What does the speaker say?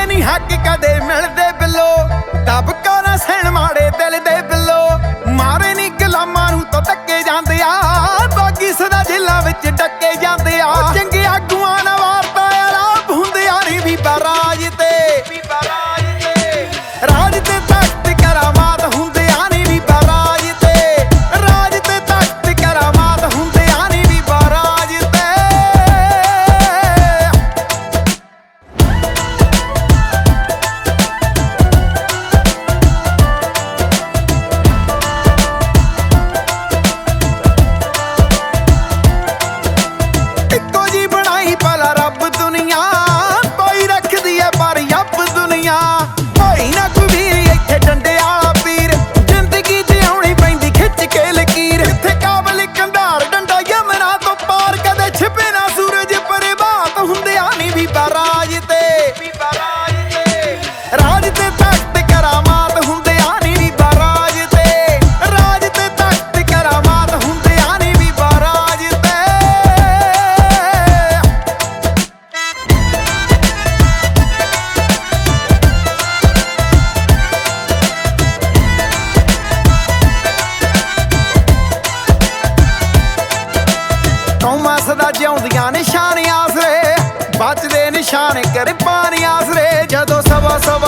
नहीं हक कदे मिलदे बिलो दबका ना सैण माड़े दिल दे बिलो मारे नी गुलामां नूं तो धक्के जांदे आ बागी सदा जेलां विच डके जांदे आ चंगे आगूआं नाल वारता आलाप हुंदियां नी बीबा राज ते राज ते तख्त करामात हुंदियां नी बीबा राज ते राज ते तख्त करामात हुंदियां नी बीबा राज ते सदा जिउंदियां निशाने आसरे बचदे निशाने कर पानी आसरे जदों सवा